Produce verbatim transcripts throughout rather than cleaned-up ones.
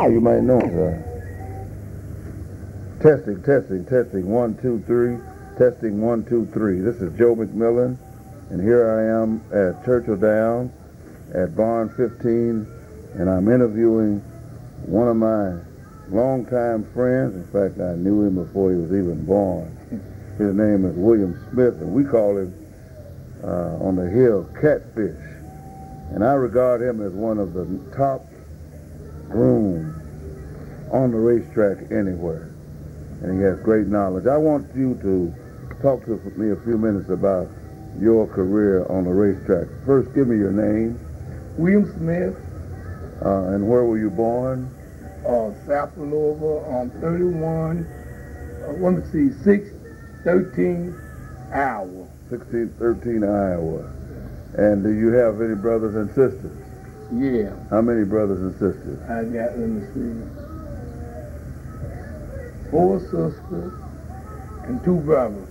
You might know. Uh, testing, testing, testing. One, two, three. Testing, one, two, three. This is Joe McMillan, and here I am at Churchill Downs at Barn fifteen, and I'm interviewing one of my longtime friends. In fact, I knew him before he was even born. His name is William Smith, and we call him uh, on the hill Catfish. And I regard him as one of the top grooms on the racetrack anywhere. And he has great knowledge. I want you to talk to me a few minutes about your career on the racetrack. First, give me your name. William Smith. Uh, and where were you born? Uh, South of Louisville on thirty-one, uh, let me see, six thirteen Iowa. sixteen thirteen Iowa. And do you have any brothers and sisters? Yeah. How many brothers and sisters? I got, let me see, four sisters and two brothers.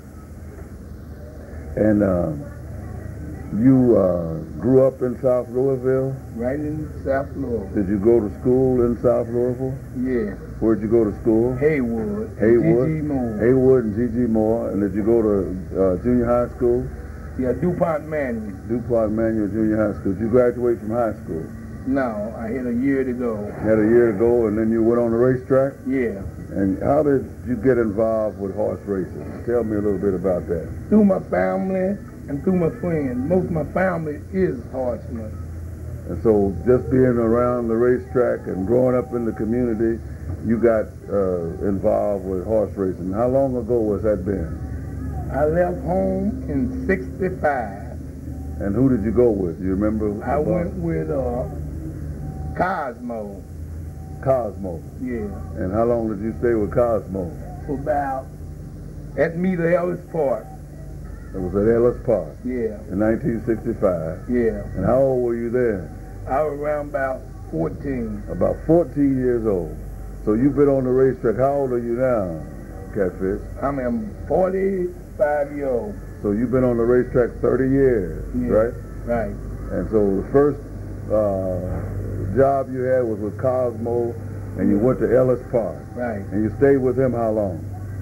And um, you uh, grew up in South Louisville? Right in South Louisville. Did you go to school in South Louisville? Yeah. Where'd you go to school? Haywood. Haywood. G G Moore. Haywood and G G Moore. And did you go to uh, junior high school? Yeah, DuPont Manual. DuPont Manual Junior High School. Did you graduate from high school? No, I had a year to go. Had a year to go, and then you went on the racetrack? Yeah. And how did you get involved with horse racing? Tell me a little bit about that. Through my family and through my friends. Most of my family is horsemen. And so just being around the racetrack and growing up in the community, you got uh, involved with horse racing. How long ago was that been? I left home in sixty-five. And who did you go with? Do you remember? I went with uh, Cosmo. Cosmo. Yeah. And how long did you stay with Cosmo? For about, at Meter Ellis Park. It was at Ellis Park. Yeah. In nineteen sixty-five. Yeah. And how old were you then? I was around about fourteen. About fourteen years old. So you've been on the racetrack. How old are you now, Catfish? I'm a forty-five year old. So you've been on the racetrack thirty years, Yeah. right? Right. And so the first uh, job you had was with Cosmo, and you went to Ellis Park. Right. And you stayed with him how long?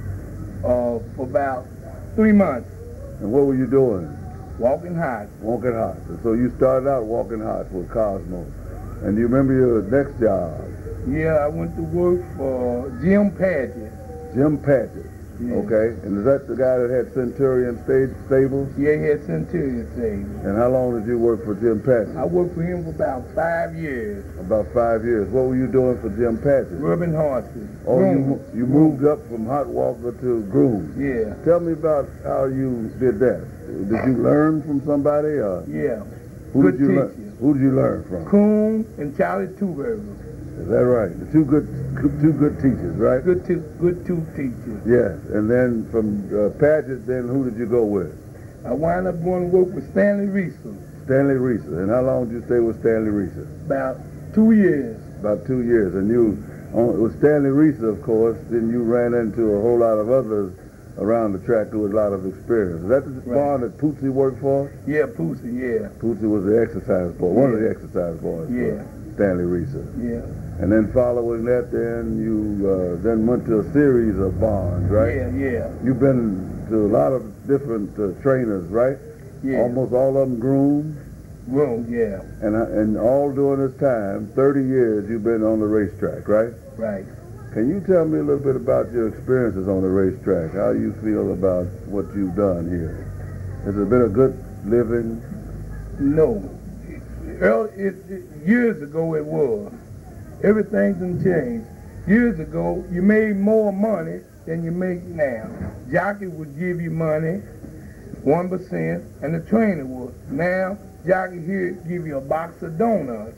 Uh, for about three months. And what were you doing? Walking hot. Walking hot. And so you started out walking hot with Cosmo. And do you remember your next job? Yeah, I went to work for Jim Padgett. Jim Padgett. Yeah. Okay. And is that the guy that had Centurion stage stables? Yeah, he had Centurion Stable. And how long did you work for Jim Padgett? I worked for him for about five years. About five years. What were you doing for Jim Padgett? Rubbing horses. Oh, you, Groom. mo- you moved up from hot walker to groom. Yeah. Tell me about how you did that. Did you learn from somebody? Or Yeah. who Good did you teacher. learn? Who did you learn from? Coon and Charlie Tuberger. Is that right? The two good, two good teachers, right? Good two, good two teachers. Yes. And then from uh, Padgett, then who did you go with? I wound up going to work with Stanley Reeser. Stanley Reeser. And how long did you stay with Stanley Reeser? About two years. About two years. And you, on, with Stanley Reeser, of course, then you ran into a whole lot of others around the track who had a lot of experience. Is that the Right. barn that Pootsy worked for? Yeah, Pussy, yeah. Pootsy was the exercise boy, one of Yeah. the exercise boys Yeah. for Stanley Reeser. Yeah. And then following that, then you uh, then went to a series of barns, right? Yeah, yeah. You've been to a lot of different uh, trainers, right? Yeah. Almost all of them groomed. Room, yeah. And, uh, and all during this time, thirty years, you've been on the racetrack, right? Right. Can you tell me a little bit about your experiences on the racetrack? How you feel about what you've done here? Has it been a good living? No. Early, it, it, years ago it was. Everything's done changed. Years ago, you made more money than you make now. Jockey would give you money, one percent, and the trainer would. Now, jockey here give you a box of donuts.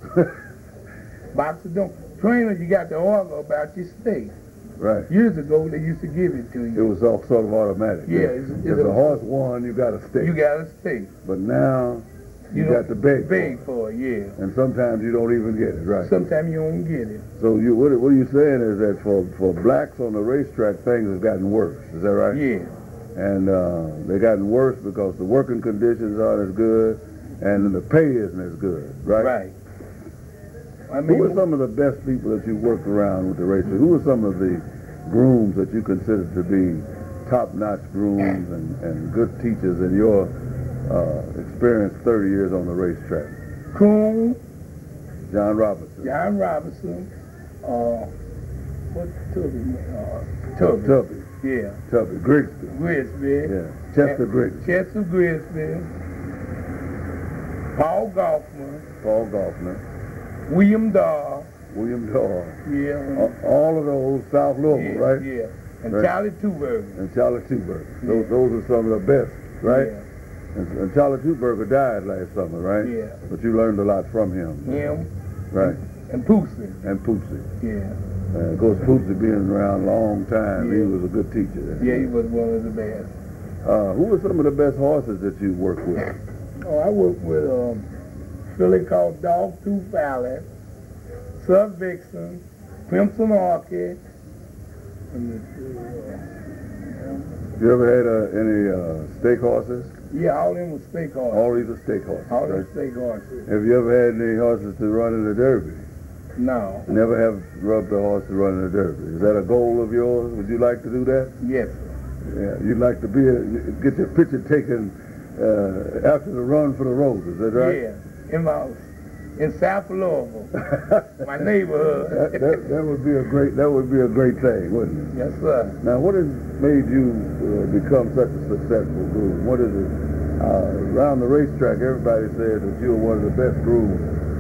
Box of donuts. Trainer, you got to argue about your steak. Right. Years ago, they used to give it to It you. was all sort of automatic. Yeah, If, it's- if it's the a- horse won, you got a stake. You got a steak. But now, you, You got to beg. for Beg it. for it, yeah. And sometimes you don't even get it, right? Sometimes you don't get it. So you, what, what you're saying is that for, for blacks on the racetrack, things have gotten worse. Is that right? Yeah. And uh, they've gotten worse because the working conditions aren't as good and the pay isn't as good, right? Right. I mean, Who are some of the best people that you worked around with the races? Who are some of the grooms that you consider to be top-notch grooms and, and good teachers in your uh, experience thirty years on the racetrack? Coon, John Robinson. John Robinson, uh, what Tubby? Uh, Tubby. Tubby. Yeah. Tubby. Grigsby. Grigsby. Yeah. Chester Grigsby. Chester Grigsby. Paul Goffman. Paul Goffman. William Dahl. William Dahl. Yeah. All, all of those South Louisville, yeah, right? Yeah. And Right. Charlie Tuberger. And Charlie Tuberger. Those, Yeah. those are some of the best, right? Yeah. And, and Charlie Tuberger died last summer, right? Yeah. But you learned a lot from him. Him. Right. And Poosie. And Poopsie. Yeah. Uh, of course, Poopsie being around a long time, he Yeah. was a good teacher. Yeah, he was one of the best. Uh, who were some of the best horses that you worked with? Oh, I worked with a filly called Dogtooth Valley, Sub Vixen, Crimson Orchid, and You ever had uh, any uh, stake horses? uh, yeah, all them was stake horses. All these are stake horses. All them right? stake horses. Have you ever had any horses to run in the Derby? No. Never have rubbed a horse to run in the Derby. Is that a goal of yours? Would you like to do that? Yes, sir. Yeah, you'd like to be a, get your picture taken uh, after the run for the roses, is that right? Yeah. In my in South Louisville, my neighborhood. that, that, that would be a great that would be a great thing, wouldn't it? Yes, sir. Now, what has made you uh, become such a successful groom? What is it? Uh, around the racetrack, everybody says that you're one of the best grooms.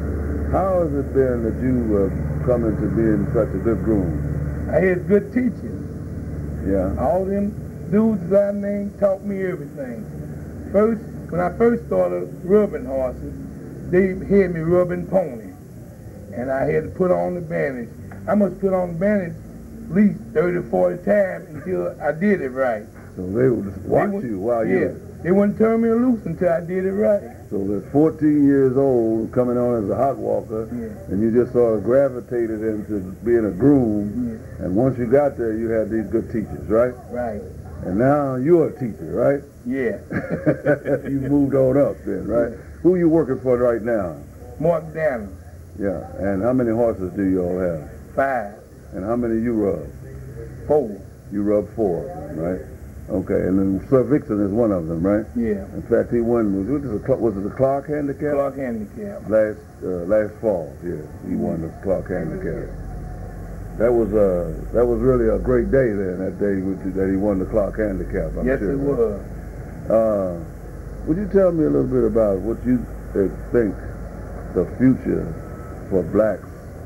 How has it been that you uh, come into being such a good groom? I had good teachers. Yeah. All them dudes I named taught me everything. First, when I first started rubbing horses, they had me rubbing pony. And I had to put on the bandage. I must put on the bandage at least thirty, forty times until I did it right. So they would just watch They would- you while yeah, you... they wouldn't turn me loose until I did it right. So they're fourteen years old, coming on as a hot walker, Yeah. and you just sort of gravitated into being a groom, Yeah, and once you got there, you had these good teachers, right? right. And now you're a teacher, right? Yeah. You moved on up then, right? Who are you working for right now? Mark Danner, Yeah, and how many horses do you all have? five, And how many you rub? four. You rub four of them, right? Okay, and then Sir Vixen is one of them, right? Yeah. In fact, he won, was it the, Cl- was it the Clark Handicap? Clark Handicap. Last uh, last fall, yeah, he won the Clark Handicap. That was uh, that was really a great day then, that day with- that he won the Clark Handicap, I'm Yes, sure. it was. Uh, would you tell me a little bit about what you uh, think the future for blacks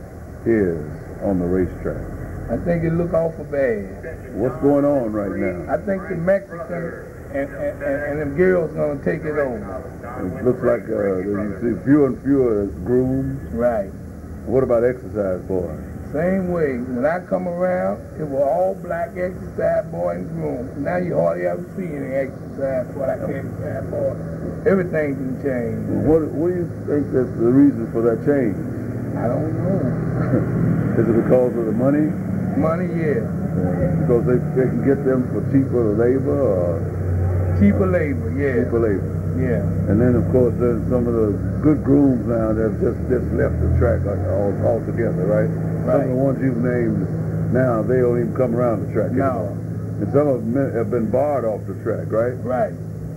is on the racetrack? I think it look awful bad. What's going on right now? I think the Mexicans and, and, and, and them girls gonna take it over. It looks like uh, you see fewer and fewer grooms. Right. What about exercise boys? Same way. When I come around, it was all black exercise boy and groom. Now you hardly ever see any exercise boy, like exercise boy. Everything can change. What, what do you think is the reason for that change? I don't know. Is it because of the money? Money, yeah. Because they, they can get them for cheaper labor or Cheaper labor, yeah. cheaper labor? Yeah. And then, of course, there's some of the good grooms now that have just, just left the track all, altogether, right? Some Right. of the ones you've named now, they don't even come around the track No. anymore. And some of them have been barred off the track, right? Right.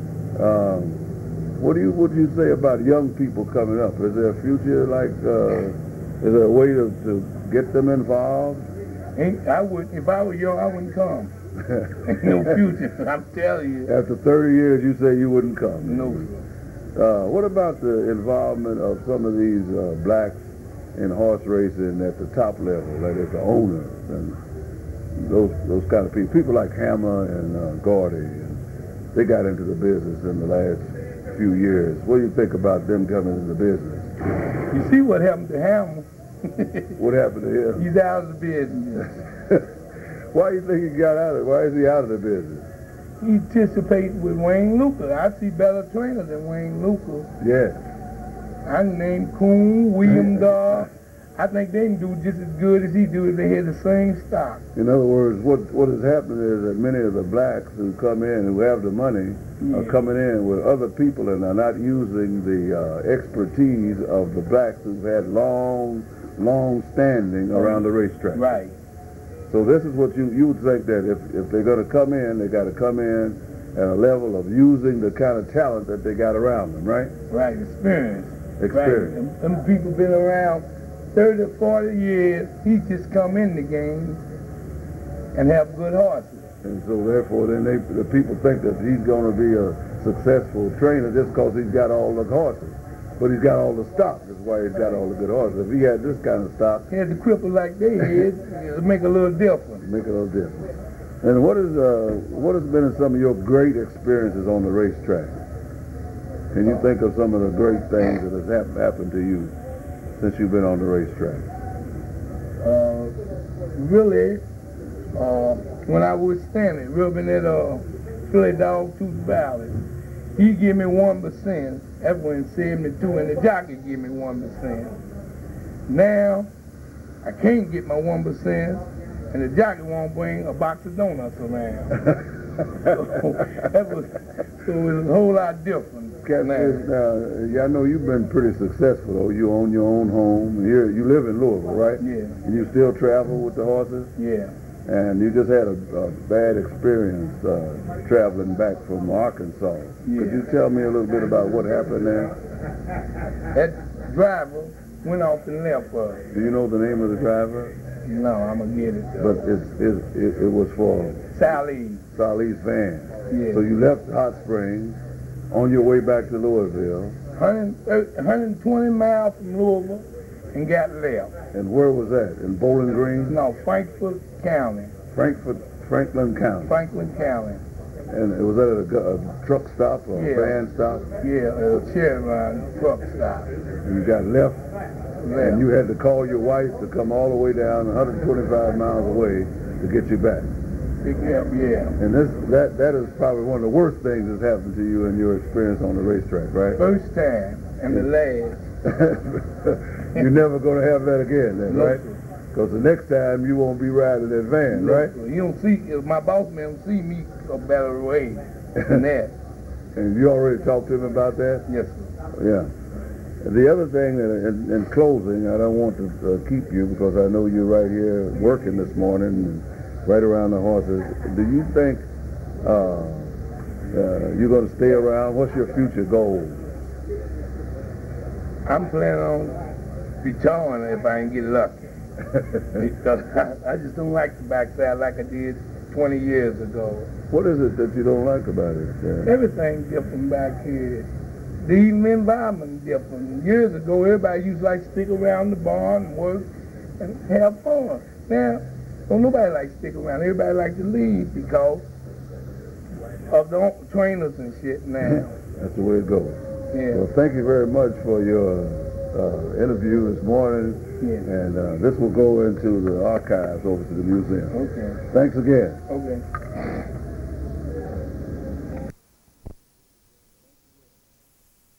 Um, what do you what do you say about young people coming up? Is there a future like? Uh, is there a way to, to get them involved? Ain't, I would, if I were young, I wouldn't come. Ain't no future. I'm telling you. After thirty years, you say you wouldn't come. No. Uh, what about the involvement of some of these uh, blacks in horse racing at the top level, that is the owners and those those kind of people? People like Hammer and uh, Gordy, and they got into the business in the last few years. What do you think about them coming into the business? You see what happened to Hammer? What happened to him? He's out of the business. Why do you think he got out of it? Why is he out of the business? He anticipates with Wayne Luca. I see better trainers than Wayne Luca. Yeah. I named Coon, William Dahl. I think they can do just as good as he do if they had the same stock. In other words, what what is happening is that many of the blacks who come in, who have the money, Yeah. are coming in with other people and are not using the uh, expertise of the blacks who've had long, long standing around the racetrack. Right. So this is what you you would think that if, if they're going to come in, they got to come in at a level of using the kind of talent that they got around them, right? Right, experience. Experience. Right. Them, them people been around thirty, forty years. He just come in the game and have good horses. And so therefore, then they the people think that he's going to be a successful trainer just because he's got all the horses. But he's got all the stock. That's why he's got all the good horses. If he had this kind of stock, He had the cripple like they had, it'll make a little difference. make a little difference. And what is uh what has been some of your great experiences on the racetrack? Can you think of some of the great things that has hap- happened to you since you've been on the racetrack? Uh, really, uh, when I was standing, rubbing at uh, Philly Dog Tooth Valley, he give me one percent. That's when seventy-two, and the jockey give me one percent. Now, I can't get my one percent, and the jockey won't bring a box of donuts around. so, that was, so it was a whole lot different. Catfish, now, yeah, I know you've been pretty successful, though. You own your own home. Here, you live in Louisville, right? Yeah. And you still travel with the horses? Yeah. And you just had a, a bad experience uh, traveling back from Arkansas. Yeah. Could you tell me a little bit about what happened there? That driver went off and left us. Do you know the name of the driver? No, I'm going to get it. But it's, it's, it, it was for Sally. Sally's van. Yeah. So you left Hot Springs on your way back to Louisville. one hundred twenty miles from Louisville and got left. And where was that? In Bowling Green? No, Frankfort County. Frankfort, Franklin County. Franklin County. And was that at a, a truck stop or Yeah. a van stop? Yeah, a Chevron truck stop. And you got left, Left. and you had to call your wife to come all the way down one hundred twenty-five miles away to get you back. Pick me up, yeah. And this that that is probably one of the worst things that's happened to you in your experience on the racetrack, right? First time and the last. You're never going to have that again, then, No, right? sir. Because the next time you won't be riding that van, No, right? sir. You don't see, if my boss man don't see me a better way than that. And you already talked to him about that? Yes, sir. Yeah. The other thing that, in, in closing, I don't want to uh, keep you because I know you're right here working this morning, and right around the horses. Do you think uh, uh, you're going to stay around? What's your future goal? I'm planning on retiring if I can get lucky. Because I, I just don't like the backside like I did twenty years ago. What is it that you don't like about it? Uh, Everything's different back here. The even environment different. Years ago, everybody used to like to stick around the barn and work and have fun. Now, don't nobody like to stick around. Everybody like to leave because of the trainers and shit now. that's the way it goes. Yeah. Well, thank you very much for your uh, interview this morning. Yeah. And uh, this will go into the archives over to the museum. Okay. Thanks again. Okay.